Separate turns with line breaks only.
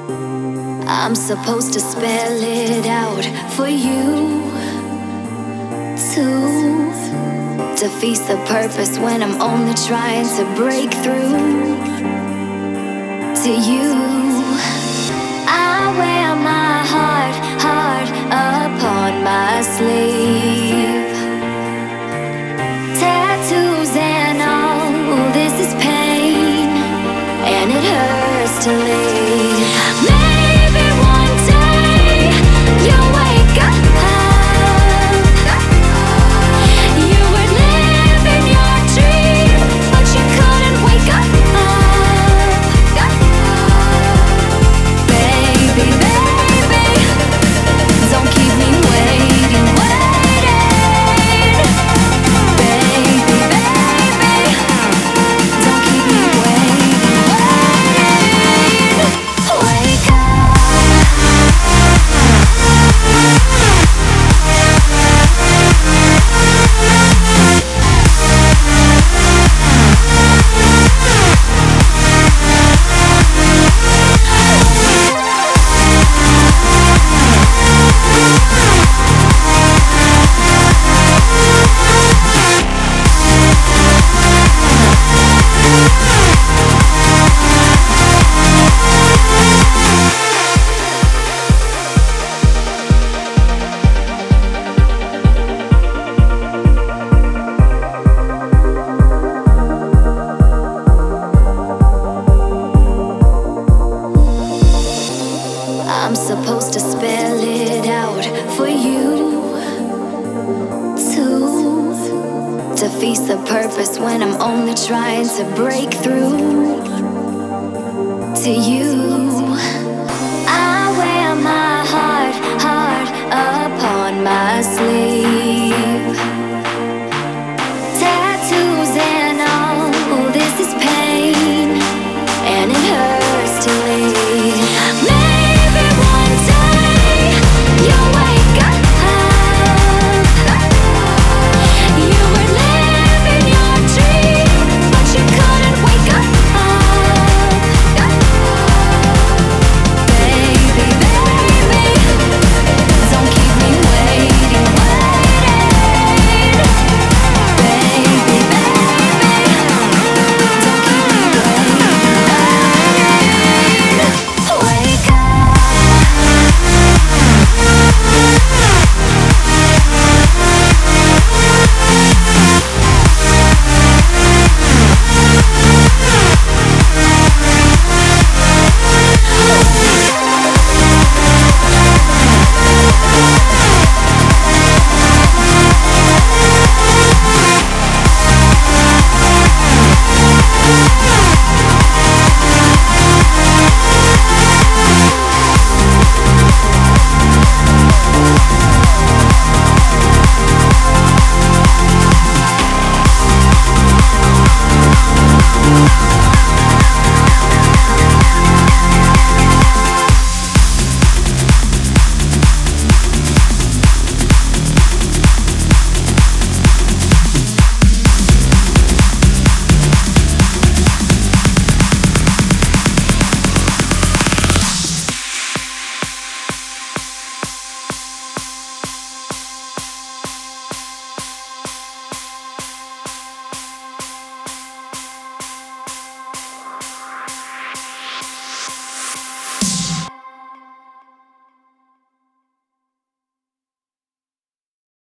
I'm supposed to spell it out for you to defeat the purpose when I'm only trying to break through to you. I wear my heart upon my sleeve. Tattoos and all, this is pain, and it hurts to leave. Maybe one day you'll wake up. You were living your dream, but you couldn't wake up. Baby, baby, don't keep me waiting. Baby, baby, don't keep me waiting. Wake up. I'm supposed to spell it out for you to defeat the purpose when I'm only trying to break through to you.